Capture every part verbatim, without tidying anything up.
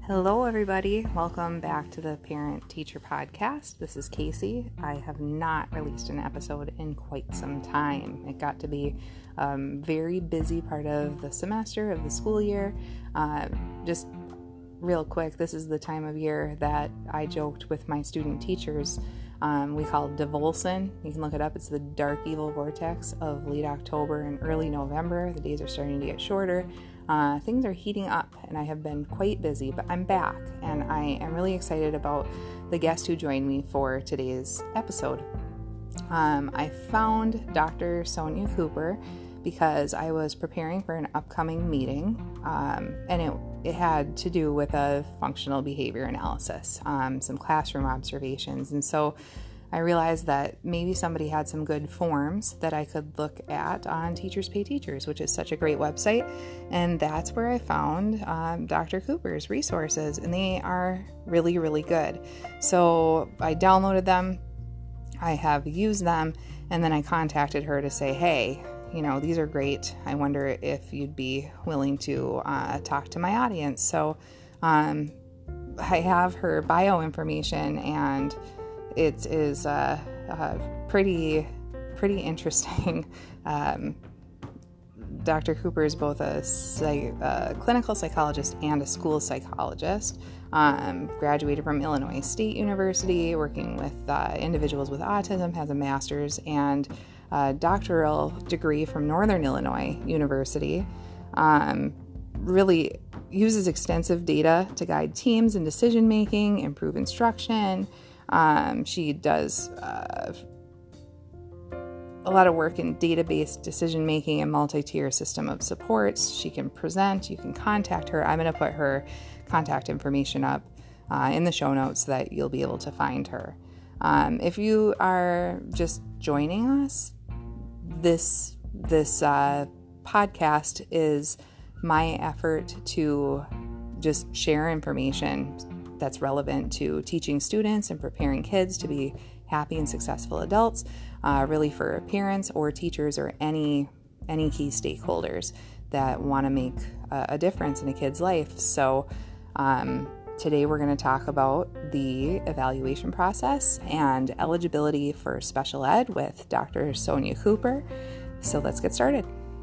Hello, everybody. Welcome back to the Parent Teacher Podcast. This is Casey. I have not released an episode in quite some time. It got to be a um, very busy part of the semester, of the school year. Uh, just real quick, this is the time of year that I joked with my student teachers. Um, we call it Devolson. You can look it up. It's the dark evil vortex of late October and early November. The days are starting to get shorter. Uh, things are heating up, and I have been quite busy, but I'm back, and I am really excited about the guest who joined me for today's episode. Um, I found Doctor Sonia Cooper because I was preparing for an upcoming meeting, um, and it, it had to do with a functional behavior analysis, um, some classroom observations, and so I realized that maybe somebody had some good forms that I could look at on Teachers Pay Teachers, which is such a great website. And that's where I found um, Doctor Cooper's resources, and they are really, really good. So I downloaded them, I have used them, and then I contacted her to say, hey, you know, these are great. I wonder if you'd be willing to uh, talk to my audience. So um, I have her bio information, and it is uh, uh, pretty, pretty interesting. Um, Doctor Cooper is both a, psych, a clinical psychologist and a school psychologist. Um, graduated from Illinois State University, working with uh, individuals with autism, has a master's and a doctoral degree from Northern Illinois University. Um, really uses extensive data to guide teams in decision making, improve instruction. Um, she does uh, a lot of work in database decision-making and multi-tier system of supports. She can present. You can contact her. I'm going to put her contact information up uh, in the show notes so that you'll be able to find her. Um, if you are just joining us, this, this uh, podcast is my effort to just share information that's relevant to teaching students and preparing kids to be happy and successful adults, uh, really for parents or teachers or any any key stakeholders that want to make a, a difference in a kid's life. So um, today we're going to talk about the evaluation process and eligibility for special ed with Doctor Sonia Cooper. So let's get started.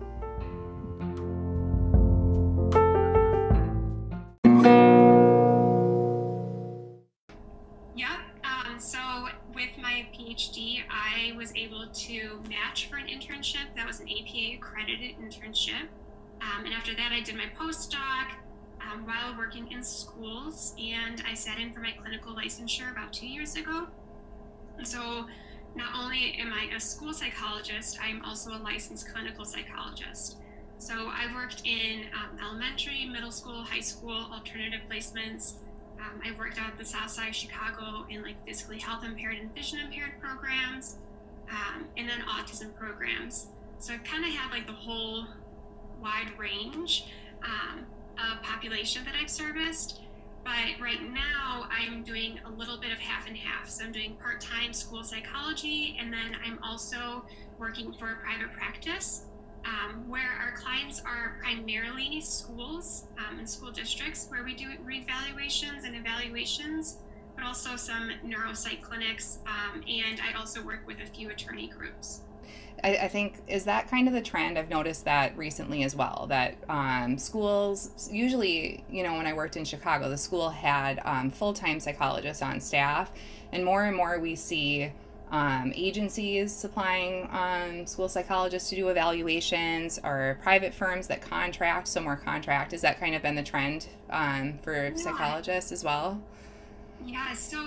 PhD, I was able to match for an internship that was an A P A accredited internship. Um, and after that, I did my postdoc um, while working in schools, and I sat in for my clinical licensure about two years ago. And so not only am I a school psychologist, I'm also a licensed clinical psychologist. So I've worked in um, elementary, middle school, high school, alternative placements. Um, I've worked out at the South Side of Chicago in like physically health impaired and vision impaired programs, um, and then autism programs. So I've kind of had like the whole wide range um, of population that I've serviced. But right now I'm doing a little bit of half and half. So I'm doing part-time school psychology, and then I'm also working for a private practice. Um, where our clients are primarily schools um, and school districts where we do reevaluations and evaluations, but also some neuropsych clinics, um, and I also work with a few attorney groups. I, I think, is that kind of the trend? I've noticed that recently as well, that um, schools, usually, you know, when I worked in Chicago, the school had um, full-time psychologists on staff, and more and more we see Um, agencies supplying um, school psychologists to do evaluations, or private firms that contract, so more contract. Has that kind of been the trend um, for yeah. psychologists as well? Yeah, so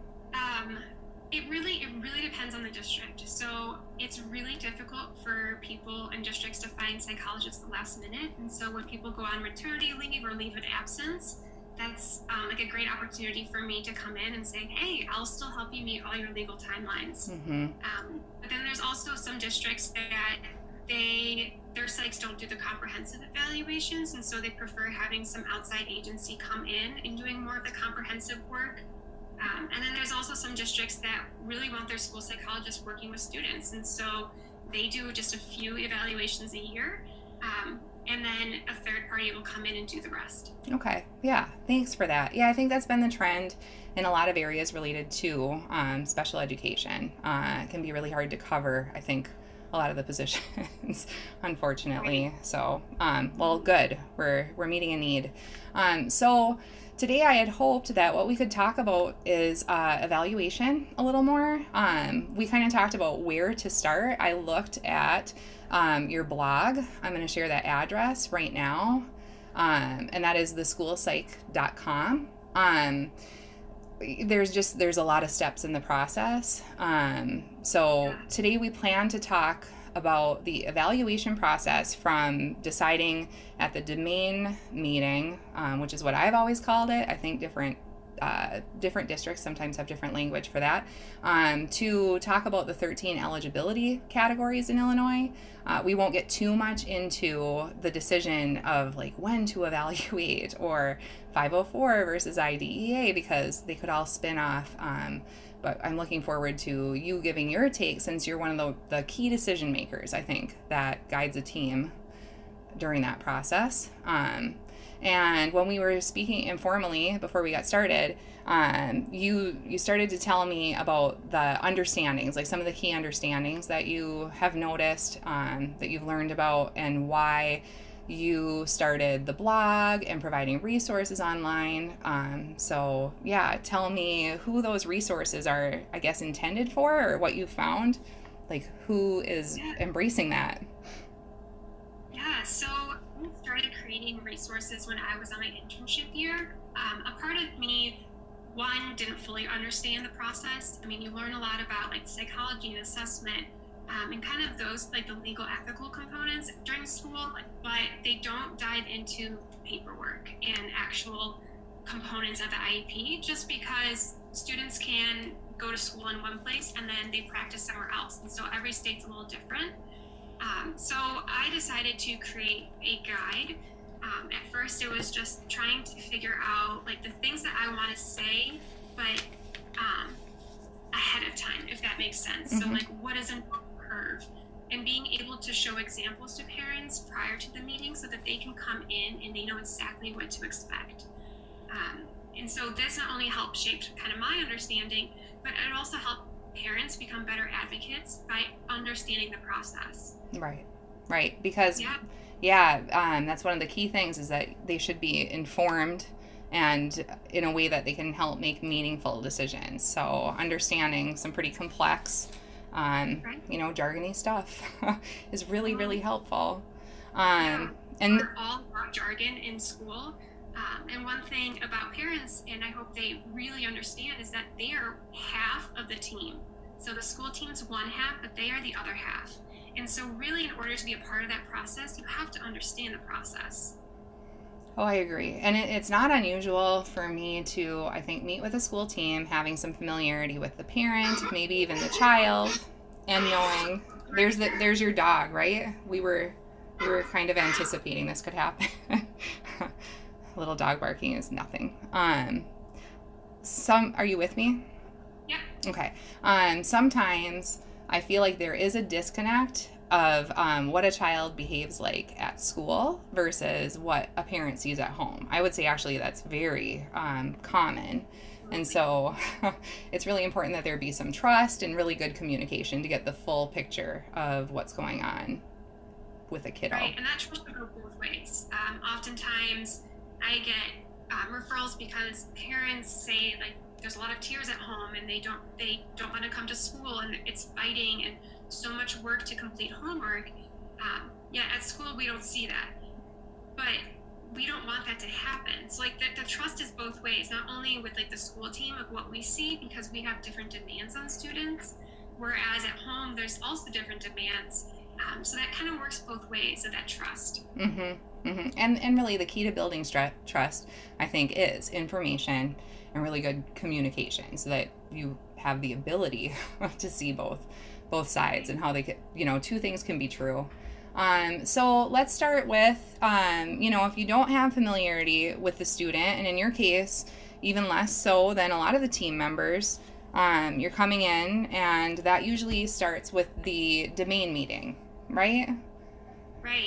um, it really it really depends on the district. So it's really difficult for people in districts to find psychologists at the last minute. And so when people go on maternity leave or leave of absence, that's um, like a great opportunity for me to come in and say, hey, I'll still help you meet all your legal timelines. Mm-hmm. Um, but then there's also some districts that they their psychs don't do the comprehensive evaluations, and so they prefer having some outside agency come in and doing more of the comprehensive work. Um, and then there's also some districts that really want their school psychologists working with students, and so they do just a few evaluations a year. Um, and then a third party will come in and do the rest. Okay. Yeah. Thanks for that. Yeah, I think that's been the trend in a lot of areas related to um, special education. Uh, it can be really hard to cover, I think, a lot of the positions, unfortunately. Right. So, um, well, good. We're we're meeting a need. Um, so today I had hoped that what we could talk about is uh, evaluation a little more. Um, we kind of talked about where to start. I looked at um, your blog. I'm going to share that address right now, um, and that is the school psych dot com. Um, there's just there's a lot of steps in the process. Um, so today we plan to talk about the evaluation process from deciding at the domain meeting, um, which is what I've always called it. I think different uh, different districts sometimes have different language for that, um, to talk about the thirteen eligibility categories in Illinois. Uh, we won't get too much into the decision of like when to evaluate or five oh four versus I D E A because they could all spin off. Um, but I'm looking forward to you giving your take since you're one of the, the key decision makers, I think, that guides a team during that process. Um, and when we were speaking informally before we got started, um, you you started to tell me about the understandings, like some of the key understandings that you have noticed, um, that you've learned about, and why you started the blog and providing resources online. Um, so yeah, tell me who those resources are, I guess, intended for, or what you found, like who is Yeah. embracing that. Yeah, so I started creating resources when I was on my internship year. Um, a part of me, one, didn't fully understand the process. I mean, you learn a lot about like psychology and assessment, um, and kind of those like the legal ethical components during school, but they don't dive into paperwork and actual components of the I E P just because students can go to school in one place and then they practice somewhere else. And so every state's a little different. Um, so I decided to create a guide. Um, at first, it was just trying to figure out like the things that I want to say, but um, ahead of time, if that makes sense. Mm-hmm. So like, what is a curve, and being able to show examples to parents prior to the meeting so that they can come in and they know exactly what to expect. Um, and so this not only helped shape kind of my understanding, but it also helped parents become better advocates by understanding the process. Right, right. Because, yeah, yeah um, that's one of the key things is that they should be informed and in a way that they can help make meaningful decisions. So understanding some pretty complex, um, right. you know, jargony stuff is really, really helpful. Um, yeah, and we're all about jargon in school. Um, and one thing about parents, and I hope they really understand, is that they are half of the team. So the school team's one half, but they are the other half. And so really, in order to be a part of that process, you have to understand the process. Oh, I agree. And it, it's not unusual for me to, I think, meet with a school team, having some familiarity with the parent, maybe even the child, and knowing there's the, there's your dog, right? We were we were kind of anticipating this could happen. Little dog barking is nothing. Um, some, are you with me? Yeah. Okay. Um, sometimes I feel like there is a disconnect of um, what a child behaves like at school versus what a parent sees at home. I would say actually that's very um, common. And so it's really important that there be some trust and really good communication to get the full picture of what's going on with a kiddo. Right, and that trust will go both ways. Um, oftentimes, I get um, referrals because parents say like there's a lot of tears at home and they don't they don't want to come to school and it's fighting and so much work to complete homework. Um, yeah, at school we don't see that, but we don't want that to happen. So like the, the trust is both ways, not only with like the school team of what we see because we have different demands on students, whereas at home there's also different demands. Um, so that kind of works both ways of that trust. Mm-hmm, mm-hmm. And and really the key to building stru- trust, I think, is information and really good communication so that you have the ability to see both both sides and how they could, you know, two things can be true. Um, so let's start with, um, you know, if you don't have familiarity with the student, and in your case, even less so than a lot of the team members, um, you're coming in and that usually starts with the domain meeting. Right? Right.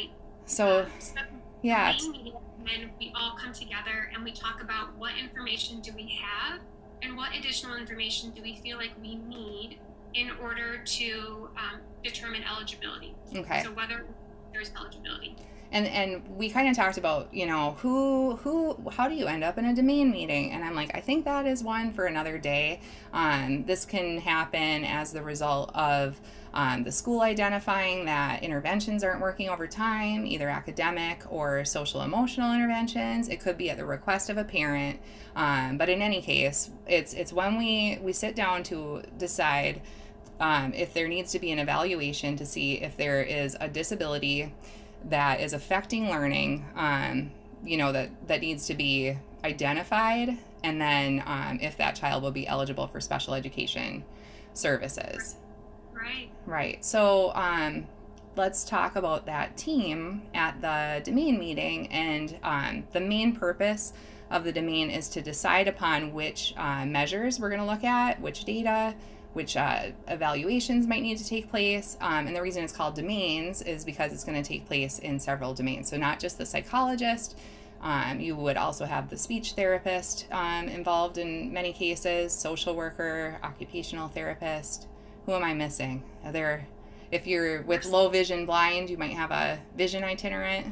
So, um, so yeah. the main meeting, when we all come together and we talk about what information do we have and what additional information do we feel like we need in order to um, determine eligibility. Okay. So whether there's eligibility. And and we kind of talked about, you know, who who how do you end up in a domain meeting? And I'm like, I think that is one for another day. Um, this can happen as the result of um, the school identifying that interventions aren't working over time, either academic or social emotional interventions. It could be at the request of a parent. Um, but in any case, it's it's when we we sit down to decide um, if there needs to be an evaluation to see if there is a disability that is affecting learning, um, you know, that, that needs to be identified, and then um, if that child will be eligible for special education services. Right. Right. So um, let's talk about that team at the domain meeting. And um, the main purpose of the domain is to decide upon which uh, measures we're going to look at, which data, which uh, evaluations might need to take place. Um, and the reason it's called domains is because it's going to take place in several domains. So not just the psychologist, um, you would also have the speech therapist um, involved in many cases, social worker, occupational therapist. Who am I missing? Are there, if you're with low vision blind, you might have a vision itinerant.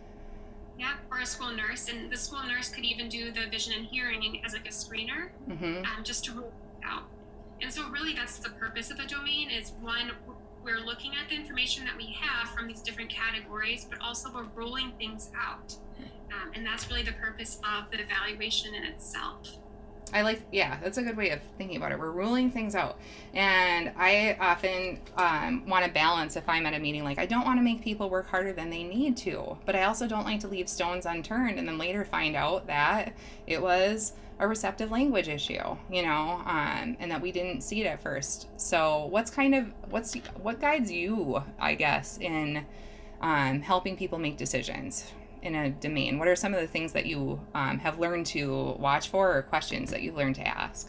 Yeah, or a school nurse. And the school nurse could even do the vision and hearing as like a screener, mm-hmm. um, just to rule it out. And so really that's the purpose of a domain is one, we're looking at the information that we have from these different categories, but also we're ruling things out. Um, and that's really the purpose of the evaluation in itself. I like, yeah, that's a good way of thinking about it. We're ruling things out. And I often um, want to balance if I'm at a meeting, like I don't want to make people work harder than they need to, but I also don't like to leave stones unturned and then later find out that it was a receptive language issue, you know, um, and that we didn't see it at first. So what's kind of, what's, what guides you, I guess, in um, helping people make decisions in a domain? What are some of the things that you um, have learned to watch for, or questions that you've learned to ask?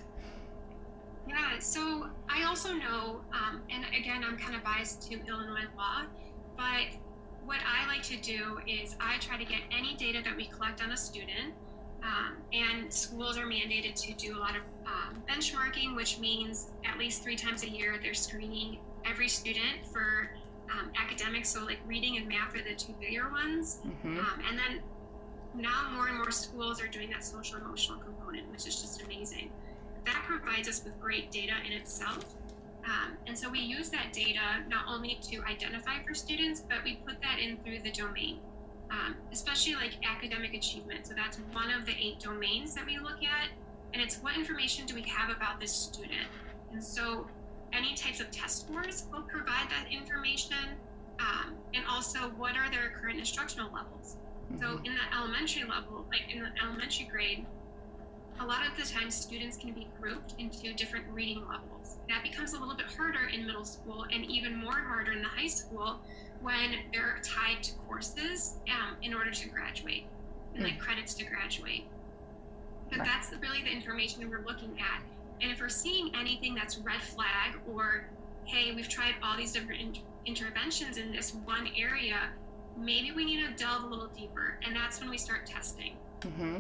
Yeah, so I also know, um, and again, I'm kind of biased to Illinois law, but what I like to do is I try to get any data that we collect on a student. Um, and schools are mandated to do a lot of um, benchmarking, which means at least three times a year they're screening every student for um, academics. So like reading and math are the two bigger ones. Mm-hmm. Um, and then now more and more schools are doing that social emotional component, which is just amazing. That provides us with great data in itself. Um, and so we use that data not only to identify for students, but we put that in through the domain. Um, especially like academic achievement. So that's one of the eight domains that we look at. And it's what information do we have about this student? And so any types of test scores will provide that information. Um, and also what are their current instructional levels? Mm-hmm. So in the elementary level, like in the elementary grade, a lot of the time students can be grouped into different reading levels. That becomes a little bit harder in middle school and even more harder in the high school when they're tied to courses um, in order to graduate and like credits to graduate. But right. That's really the information we're looking at. And if we're seeing anything that's red flag or, hey, we've tried all these different in- interventions in this one area, maybe we need to delve a little deeper. And that's when we start testing. Mm-hmm.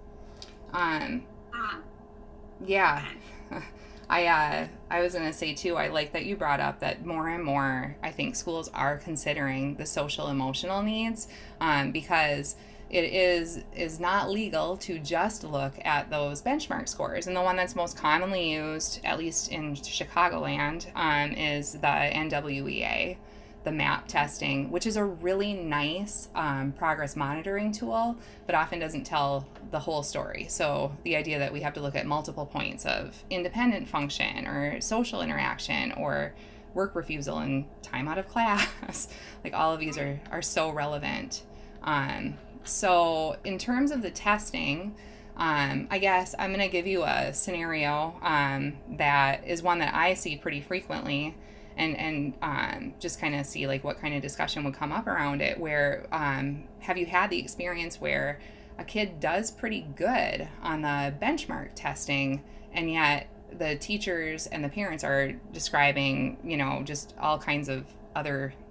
Um, um, yeah. I uh, I was going to say, too, I like that you brought up that more and more, I think schools are considering the social emotional needs um, because it is is not legal to just look at those benchmark scores. And the one that's most commonly used, at least in Chicagoland, um, is the N W E A, the MAP testing, which is a really nice um, progress monitoring tool, but often doesn't tell the whole story. So the idea that we have to look at multiple points of independent function or social interaction or work refusal and time out of class, like all of these are, are so relevant. Um, so in terms of the testing, um, I guess I'm going to give you a scenario um, that is one that I see pretty frequently. And and um, just kind of see like what kind of discussion would come up around it. Where um, have you had the experience where a kid does pretty good on the benchmark testing, and yet the teachers and the parents are describing, you know, just all kinds of other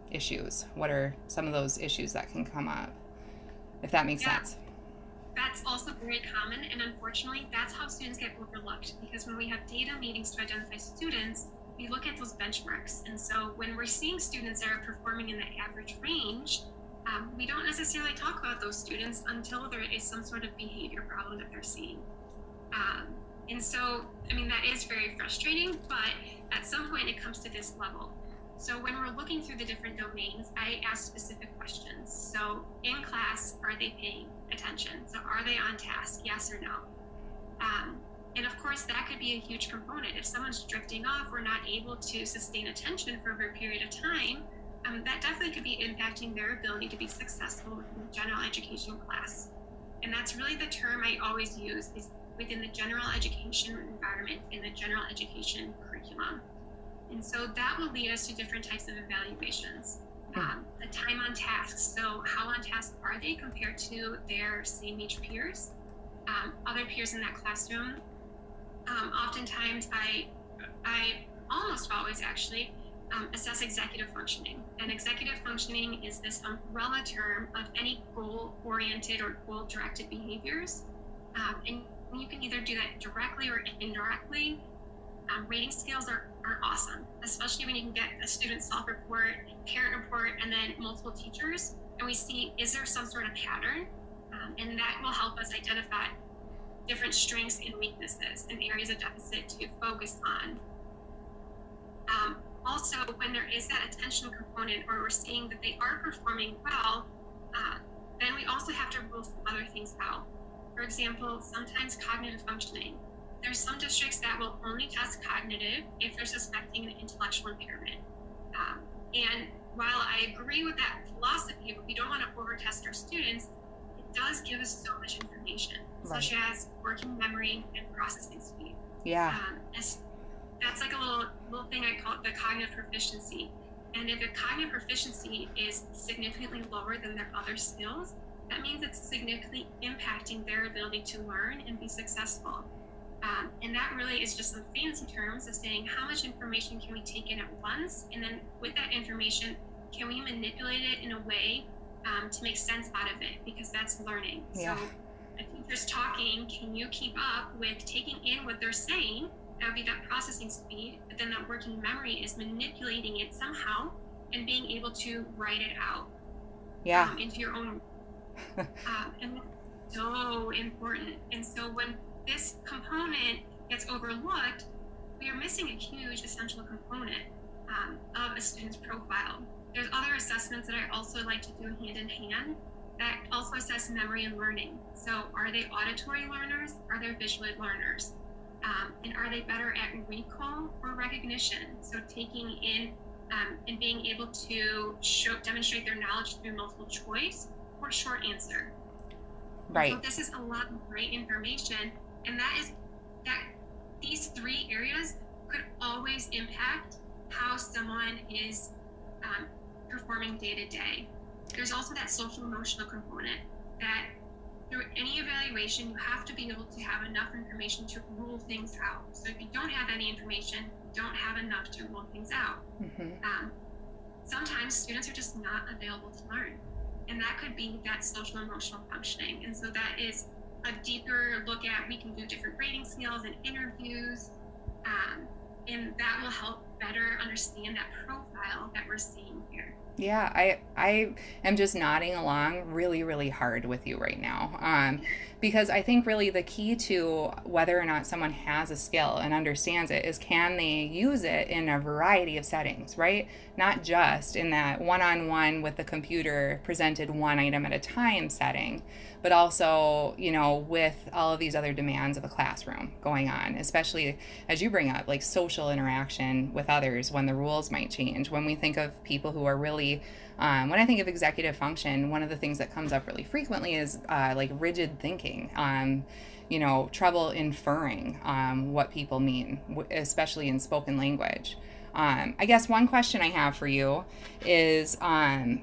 issues? What are some of those issues that can come up, if that makes yeah. sense? That's also very common, and unfortunately, that's how students get overlooked, because when we have data meetings to identify students, we look at those benchmarks. And so when we're seeing students that are performing in the average range, um, we don't necessarily talk about those students until there is some sort of behavior problem that they're seeing. Um, and so, I mean, that is very frustrating, but at some point it comes to this level. So when we're looking through the different domains, I ask specific questions. So in class, are they paying attention? So are they on task? Yes or no? Um, and of course, that could be a huge component. If someone's drifting off or not able to sustain attention for a period of time, um, that definitely could be impacting their ability to be successful in the general education class. And that's really the term I always use, is within the general education environment, in the general education curriculum. And so that will lead us to different types of evaluations. Um, the time on task. So how on task are they compared to their same age peers, um, other peers in that classroom? Um, oftentimes, I, I almost always actually um, assess executive functioning. And executive functioning is this umbrella term of any goal-oriented or goal-directed behaviors. Um, and you can either do that directly or indirectly. Um, rating scales are, are awesome, especially when you can get a student self-report, parent report, and then multiple teachers, and we see, is there some sort of pattern? Um, and that will help us identify different strengths and weaknesses and areas of deficit to focus on. Um, also, when there is that attention component, or we're seeing that they are performing well, uh, then we also have to rule some other things out. For example, sometimes cognitive functioning. There's some districts that will only test cognitive if they're suspecting an intellectual impairment. Um, and while I agree with that philosophy, but we don't want to over-test our students, it does give us so much information, right, such as working memory and processing speed. Yeah. Um, that's like a little little thing I call it the cognitive proficiency. And if a cognitive proficiency is significantly lower than their other skills, that means it's significantly impacting their ability to learn and be successful. Um, and that really is just some fancy terms of saying how much information can we take in at once, and then with that information, can we manipulate it in a way um, to make sense out of it, because that's learning. Yeah. So a teacher's talking, can you keep up with taking in what they're saying? That would be that processing speed, but then that working memory is manipulating it somehow and being able to write it out yeah. um, into your own. um, and that's so important. And so when this component gets overlooked, we are missing a huge essential component um, of a student's profile. There's other assessments that I also like to do hand in hand that also assess memory and learning. So are they auditory learners? Are they visual learners? Um, and are they better at recall or recognition? So taking in um, and being able to show, demonstrate their knowledge through multiple choice or short answer. Right. So this is a lot of great information. And that is that these three areas could always impact how someone is um, performing day to day. There's also that social emotional component that through any evaluation, you have to be able to have enough information to rule things out. So if you don't have any information, you don't have enough to rule things out. Mm-hmm. Um, sometimes students are just not available to learn. And that could be that social emotional functioning. And so that is a deeper look at, we can do different rating scales and interviews, um, and that will help better understand that profile that we're seeing here. Yeah, I I am just nodding along really, really hard with you right now. Um, because I think really the key to whether or not someone has a skill and understands it is, can they use it in a variety of settings, right? Not just in that one-on-one with the computer presented one item at a time setting, but also, you know, with all of these other demands of a classroom going on, especially as you bring up, like social interaction with others when the rules might change. When we think of people who are really, um, when I think of executive function, one of the things that comes up really frequently is uh, like rigid thinking, um, you know, trouble inferring um, what people mean, especially in spoken language. Um, I guess one question I have for you is, um,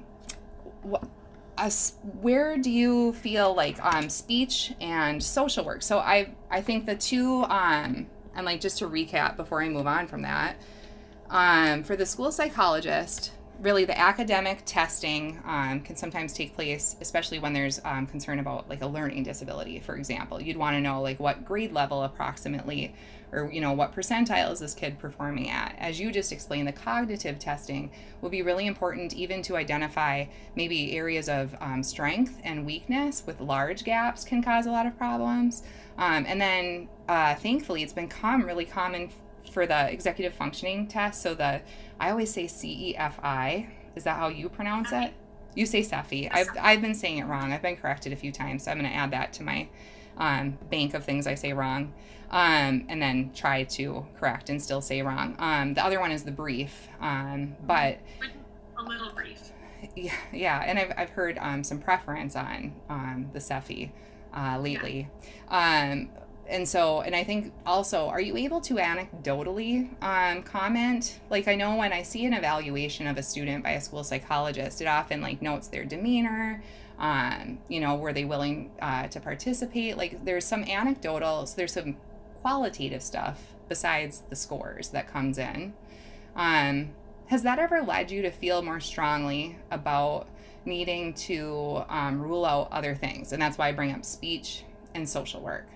wh- Us, where do you feel like um, speech and social work? So I I think the two, um, and like just to recap before I move on from that, um, for the school psychologist, really the academic testing um, can sometimes take place, especially when there's um, concern about like a learning disability, for example. You'd want to know like what grade level approximately, or you know, what percentile is this kid performing at. As you just explained, the cognitive testing will be really important even to identify maybe areas of um, strength and weakness with large gaps can cause a lot of problems. Um, and then uh, thankfully it's become really common for the executive functioning test. So the, I always say C E F I. Is that how you pronounce it? You say CEFI. I've, I've been saying it wrong. I've been corrected a few times. So I'm going to add that to my um, bank of things I say wrong. Um, and then try to correct and still say wrong. Um, the other one is the brief. Um, but a little brief. Yeah, yeah. And I've, I've heard um, some preference on um, the CEFI uh, lately. Yeah. Um, And so, and I think also, are you able to anecdotally um, comment? Like, I know when I see an evaluation of a student by a school psychologist, it often like notes their demeanor, um, you know, were they willing uh, to participate? Like, there's some anecdotal, so there's some qualitative stuff besides the scores that comes in. Um, has that ever led you to feel more strongly about needing to um, rule out other things? And that's why I bring up speech and social work.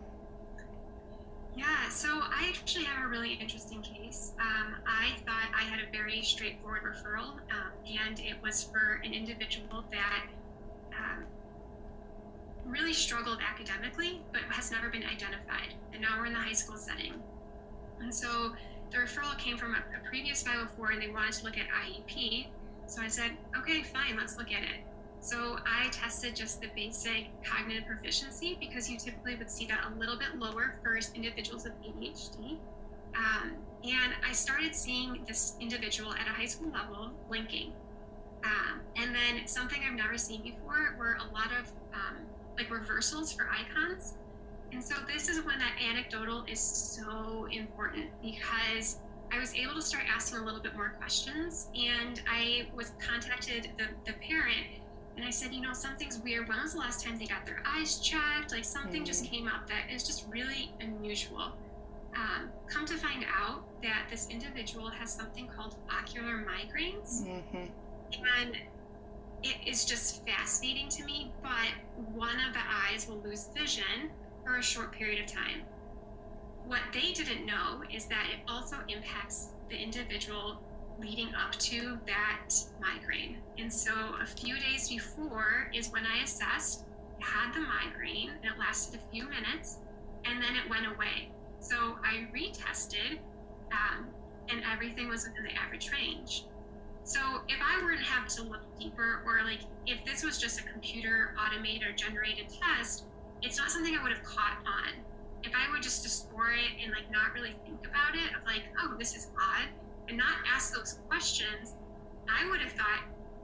Yeah, so I actually have a really interesting case. Um, I thought I had a very straightforward referral, um, and it was for an individual that um, really struggled academically, but has never been identified. And now we're in the high school setting. And so the referral came from a, a previous five oh four, and they wanted to look at I E P. So I said, okay, fine, let's look at it. So I tested just the basic cognitive proficiency because you typically would see that a little bit lower for individuals with A D H D. Um, and I started seeing this individual at a high school level blinking. Um, and then something I've never seen before were a lot of um, like reversals for icons. And so this is when that anecdotal is so important because I was able to start asking a little bit more questions, and I was contacted the, the parent. And I said, you know, something's weird. When was the last time they got their eyes checked? Like something mm-hmm. just came up that is just really unusual. Um, come to find out that this individual has something called ocular migraines. Mm-hmm. And it is just fascinating to me, but one of the eyes will lose vision for a short period of time. What they didn't know is that it also impacts the individual leading up to that migraine. And so a few days before is when I assessed, I had the migraine, and it lasted a few minutes, and then it went away. So I retested, um, and everything was within the average range. So if I were to have to look deeper, or like if this was just a computer automated or generated test, it's not something I would have caught on. If I would just explore it and like not really think about it, of like, oh, this is odd, and not ask those questions, I would have thought,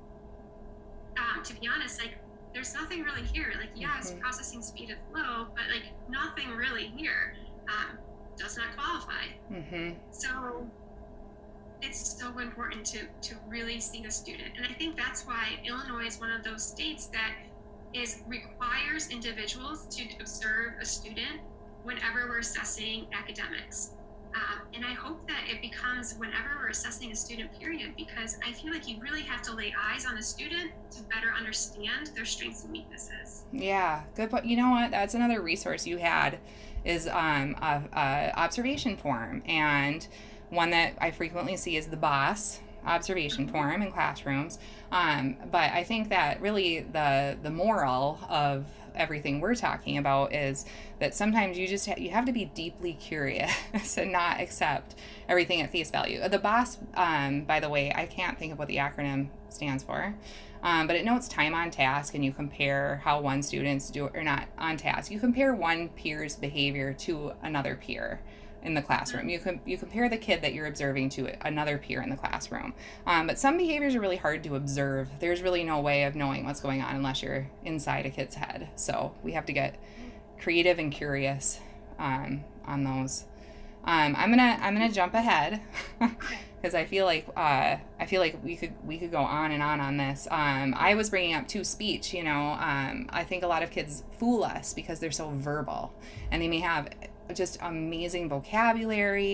um, to be honest, like, there's nothing really here. Like, yeah, its mm-hmm. processing speed is low, but like nothing really here. Um, does not qualify. Mm-hmm. So it's so important to, to really see the student. And I think that's why Illinois is one of those states that is requires individuals to observe a student whenever we're assessing academics. Um, and I hope that it becomes whenever we're assessing a student, period, because I feel like you really have to lay eyes on a student to better understand their strengths and weaknesses. Yeah, good point. You know what? That's another resource you had is um, a, a observation form. And one that I frequently see is the BOSS observation mm-hmm. form in classrooms. Um, but I think that really the the moral of everything we're talking about is that sometimes you just ha- you have to be deeply curious and not accept everything at face value. The BOSS, um, by the way, I can't think of what the acronym stands for, um, but it notes time on task, and you compare how one student's do or not on task. You compare one peer's behavior to another peer in the classroom. You can you compare the kid that you're observing to another peer in the classroom. Um, but some behaviors are really hard to observe. There's really no way of knowing what's going on unless you're inside a kid's head. So we have to get creative and curious um, on those. Um, I'm gonna I'm gonna jump ahead because I feel like uh, I feel like we could we could go on and on on this. Um, I was bringing up too speech. You know, um, I think a lot of kids fool us because they're so verbal, and they may have just amazing vocabulary,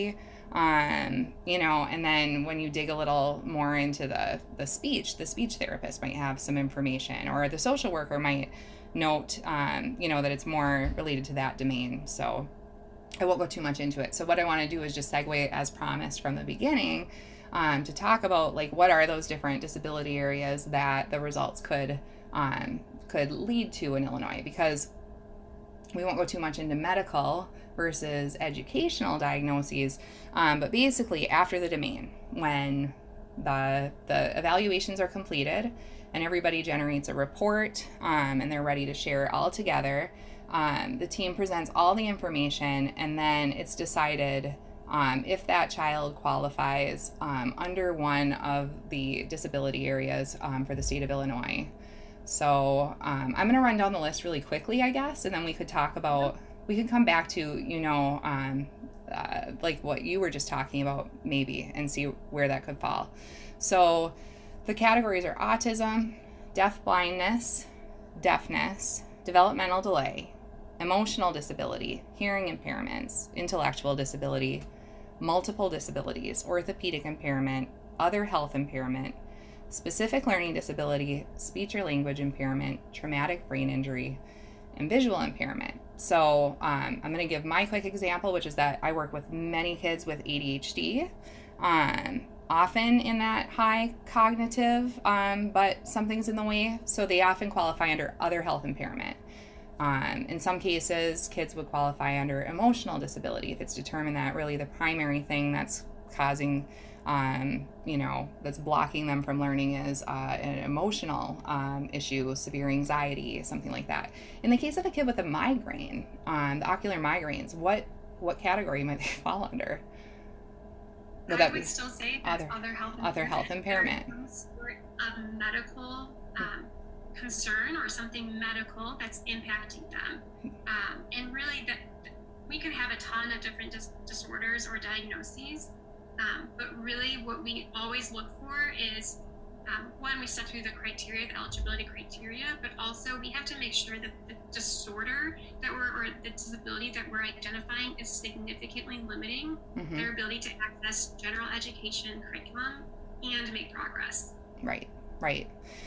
Um, you know, and then when you dig a little more into the, the speech, the speech therapist might have some information, or the social worker might note, um, you know, that it's more related to that domain. So I won't go too much into it. So what I want to do is just segue, as promised from the beginning, um, to talk about like what are those different disability areas that the results could um, could lead to in Illinois, because we won't go too much into medical versus educational diagnoses, um, but basically after the domain, when the the evaluations are completed and everybody generates a report, um, and they're ready to share it all together, um, the team presents all the information, and then it's decided um, if that child qualifies um, under one of the disability areas um, for the state of Illinois. So um, I'm going to run down the list really quickly, I guess, and then we could talk about, we could come back to, you know, um, uh, like what you were just talking about maybe, and see where that could fall. So the categories are autism, deaf blindness, deafness, developmental delay, emotional disability, hearing impairments, intellectual disability, multiple disabilities, orthopedic impairment, other health impairment, specific learning disability, speech or language impairment, traumatic brain injury, and visual impairment. So um, I'm going to give my quick example, which is that I work with many kids with A D H D, um, often in that high cognitive, um, but something's in the way, so they often qualify under other health impairment. Um, in some cases, kids would qualify under emotional disability if it's determined that really the primary thing that's causing Um, you know, that's blocking them from learning is uh, an emotional um, issue, severe anxiety, something like that. In the case of a kid with a migraine, um, the ocular migraines, what what category might they fall under? Would I would still say that's other, other health other health impairment. Some sort of medical um, concern or something medical that's impacting them, um, and really that we could have a ton of different dis- disorders or diagnoses. Um, but really what we always look for is, um, one, we step through the criteria, the eligibility criteria, but also we have to make sure that the disorder that we're, or the disability that we're identifying is significantly limiting mm-hmm. their ability to access general education curriculum and make progress. Right, right.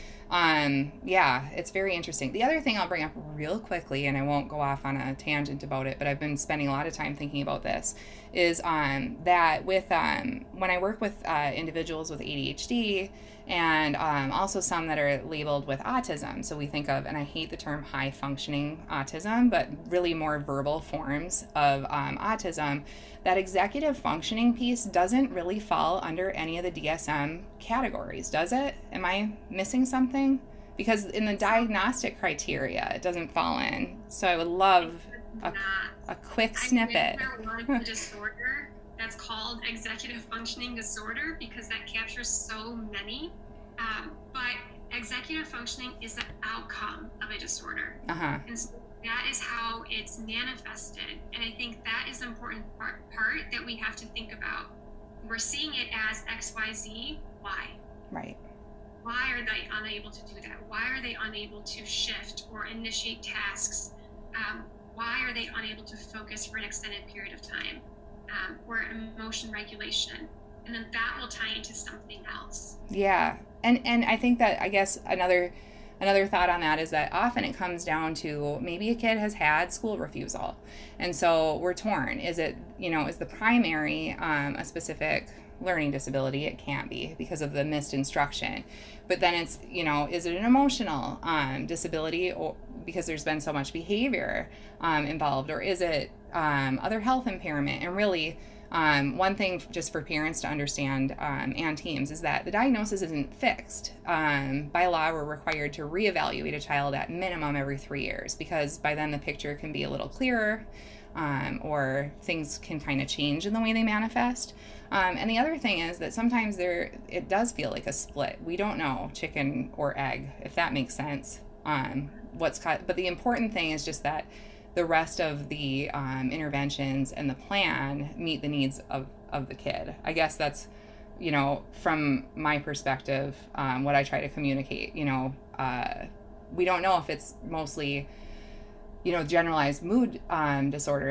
Um, yeah, it's very interesting. The other thing I'll bring up real quickly, and I won't go off on a tangent about it, but I've been spending a lot of time thinking about this, is um, that with um, when I work with uh, individuals with A D H D, and um, also some that are labeled with autism. So we think of, and I hate the term high functioning autism, but really more verbal forms of um, autism, that executive functioning piece doesn't really fall under any of the D S M categories, does it? Am I missing something? Because in the diagnostic criteria, it doesn't fall in. So I would love a, a quick snippet. I think there was a disorder that's called executive functioning disorder because that captures so many. Um, but executive functioning is the outcome of a disorder. Uh-huh. And so that is how it's manifested. And I think that is the important part, part that we have to think about. We're seeing it as X Y Z. Why? Right. Why are they unable to do that? Why are they unable to shift or initiate tasks? Um, why are they unable to focus for an extended period of time? Um, or emotion regulation, and then that will tie into something else. Yeah, and and I think that I guess another another thought on that is that often it comes down to maybe a kid has had school refusal, and so we're torn. Is it, you know, is the primary um, a specific learning disability? It can't be because of the missed instruction, but then it's, you know, is it an emotional um, disability, or because there's been so much behavior um, involved, or is it um, other health impairment? And really, um, one thing just for parents to understand um, and teams is that the diagnosis isn't fixed. Um, by law, we're required to reevaluate a child at minimum every three years because by then the picture can be a little clearer, um, or things can kind of change in the way they manifest. Um, and the other thing is that sometimes there it does feel like a split. We don't know, chicken or egg, if that makes sense. Um, what's cut, but the important thing is just that the rest of the um, interventions and the plan meet the needs of, of the kid. I guess that's, you know, from my perspective, um, what I try to communicate. You know, uh, we don't know if it's mostly, you know, generalized mood um, disorder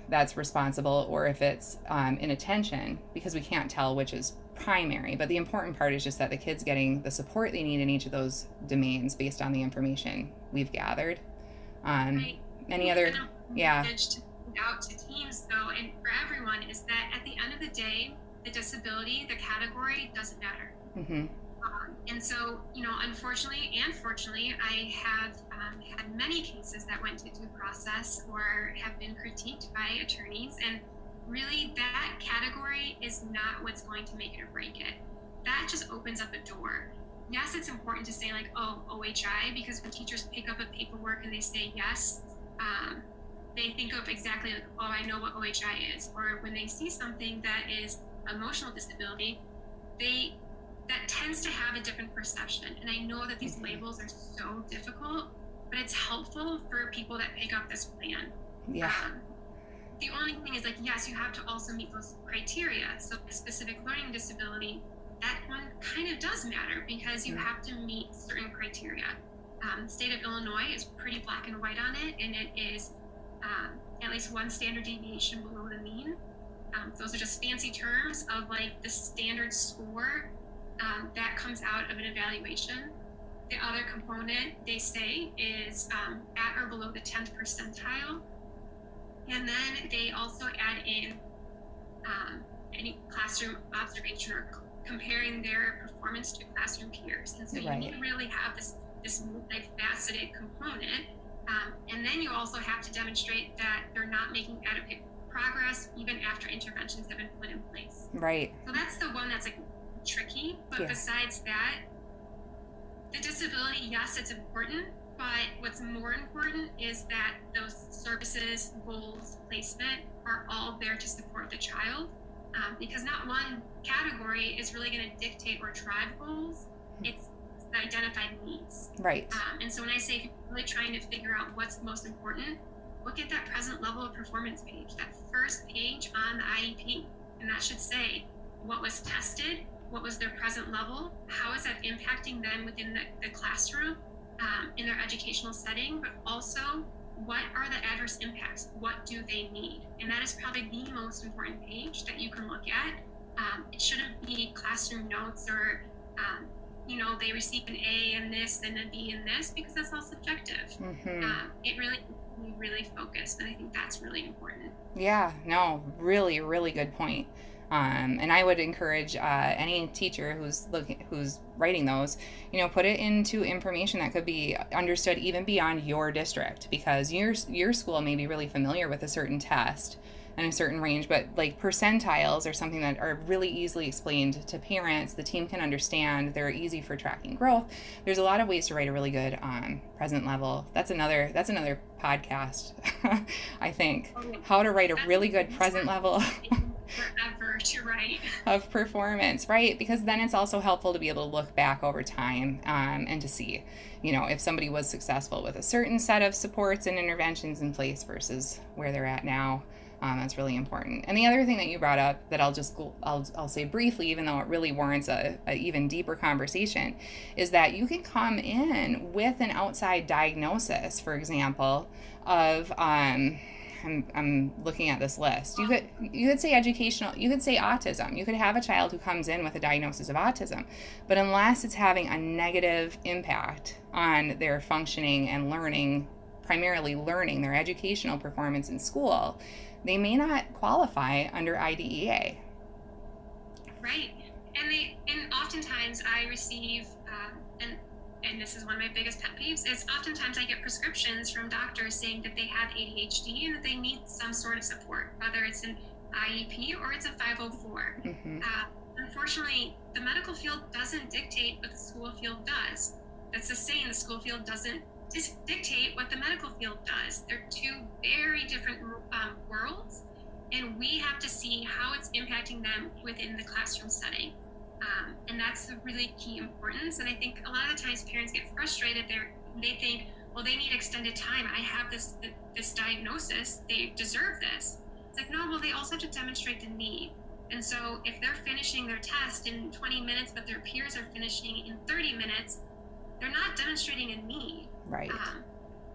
that's responsible or if it's um, inattention, because we can't tell which is primary. But the important part is just that the kid's getting the support they need in each of those domains based on the information we've gathered. Um, right. Any other, yeah. To out to teams though, and for everyone, is that at the end of the day, the disability, the category doesn't matter. Mm-hmm. Um, and so, you know, unfortunately and fortunately, I have um, had many cases that went to due process or have been critiqued by attorneys. And really, that category is not what's going to make it or break it. That just opens up a door. Yes, it's important to say like, oh, O H I, because when teachers pick up a paperwork and they say yes, um, they think of exactly like, oh, I know what O H I is. Or when they see something that is emotional disability, they that tends to have a different perception. And I know that these labels are so difficult, but it's helpful for people that pick up this plan. Yeah. Um, the only thing is like, yes, you have to also meet those criteria. So a specific learning disability, that one kind of does matter because you have to meet certain criteria. Um, the state of Illinois is pretty black and white on it, and it is um, at least one standard deviation below the mean. Um, those are just fancy terms of like the standard score um, that comes out of an evaluation. The other component, they say, is um, at or below the tenth percentile. And then they also add in um, any classroom observation or c- comparing their performance to classroom peers. And so right. you need to really have this, this multifaceted component. Um, and then you also have to demonstrate that they're not making adequate progress even after interventions have been put in place. Right. So that's the one that's like tricky. But yeah. besides that, the disability, yes, it's important. But what's more important is that those services, goals, placement are all there to support the child. Um, because not one category is really going to dictate or drive goals. It's the identified needs. Right. Um, and so when I say if you're really trying to figure out what's most important, look at that present level of performance page, that first page on the I E P. And that should say what was tested, what was their present level, how is that impacting them within the, the classroom, um, in their educational setting, but also what are the adverse impacts? What do they need? And that is probably the most important page that you can look at. Um, it shouldn't be classroom notes or, um, you know, they received an A in this and a B in this, because that's all subjective. Mm-hmm. Um, it really, really focused, and I think that's really important. Yeah, no, really, really good point. Um, and I would encourage uh, any teacher who's looking, who's writing those, you know, put it into information that could be understood even beyond your district, because your your school may be really familiar with a certain test and a certain range, but like percentiles are something that are really easily explained to parents. The team can understand. They're easy for tracking growth. There's a lot of ways to write a really good um, present level. That's another that's another podcast, I think. How to write a really good present level. Forever to write of performance, right? Because then it's also helpful to be able to look back over time um, and to see, you know, if somebody was successful with a certain set of supports and interventions in place versus where they're at now. Um, that's really important. And the other thing that you brought up that I'll just I'll I'll say briefly, even though it really warrants a, a even deeper conversation, is that you can come in with an outside diagnosis, for example, of um. I'm, I'm looking at this list. You could you could say educational, you could say autism. You could have a child who comes in with a diagnosis of autism, but unless it's having a negative impact on their functioning and learning, primarily learning, their educational performance in school, they may not qualify under I D E A. Right. And they and oftentimes I receive um, and and this is one of my biggest pet peeves, is oftentimes I get prescriptions from doctors saying that they have A D H D and that they need some sort of support, whether it's an I E P or it's a five oh four. Mm-hmm. Uh, unfortunately, the medical field doesn't dictate what the school field does. That's the saying, the school field doesn't dis- dictate what the medical field does. They're two very different um, worlds, and we have to see how it's impacting them within the classroom setting. Um, and that's the really key importance. And I think a lot of the times parents get frustrated. They're, they think, well, they need extended time. I have this this diagnosis. They deserve this. It's like, no, well, they also have to demonstrate the need. And so if they're finishing their test in twenty minutes, but their peers are finishing in thirty minutes, they're not demonstrating a need. Right. Um,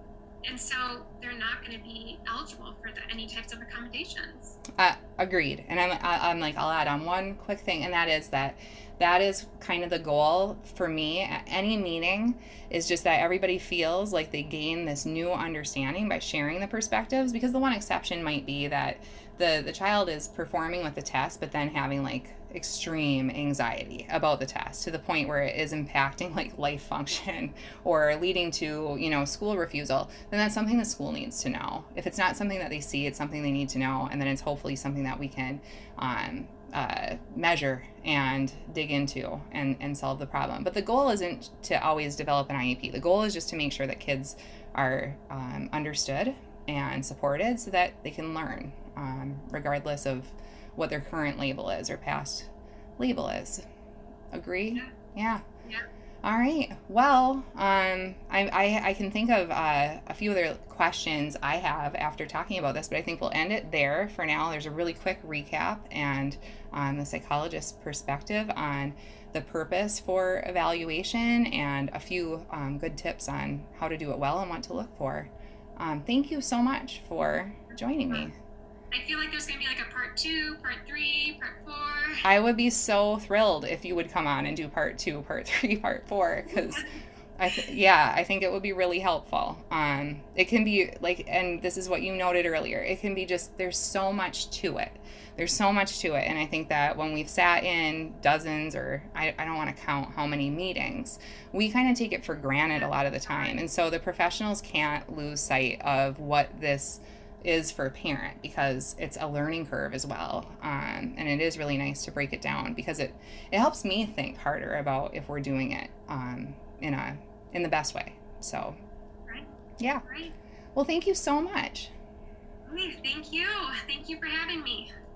and so they're not going to be eligible for the, any types of accommodations. Uh, agreed. And I'm, I, I'm like, I'll add on one quick thing, and that is that that is kind of the goal for me at any meeting, is just that everybody feels like they gain this new understanding by sharing the perspectives, because the one exception might be that the, the child is performing with the test, but then having like extreme anxiety about the test to the point where it is impacting like life function or leading to, you know, school refusal, then that's something the school needs to know. If it's not something that they see, it's something they need to know, and then it's hopefully something that we can um, uh, measure and dig into and, and solve the problem. But the goal isn't to always develop an I E P. The goal is just to make sure that kids are um, understood and supported so that they can learn, um, regardless of what their current label is or past label is. Agree? Yeah. Yeah. Yeah. All right. Well, um, I, I, I can think of uh, a few other questions I have after talking about this, but I think we'll end it there for now. There's a really quick recap and um, the psychologist's perspective on the purpose for evaluation and a few um, good tips on how to do it well and what to look for. Um, thank you so much for joining me. I feel like there's going to be like a part two, part three, part four. I would be so thrilled if you would come on and do part two, part three, part four, because I th- yeah, I think it would be really helpful. Um, it can be like, and this is what you noted earlier, it can be just, there's so much to it. There's so much to it. And I think that when we've sat in dozens, or I, I don't want to count how many meetings, we kind of take it for granted a lot of the time. And so the professionals can't lose sight of what this is for a parent, because it's a learning curve as well. Um, and it is really nice to break it down, because it, it helps me think harder about if we're doing it um, in a in the best way. So, Right. yeah. Right. Well, thank you so much. Okay, thank you. Thank you for having me.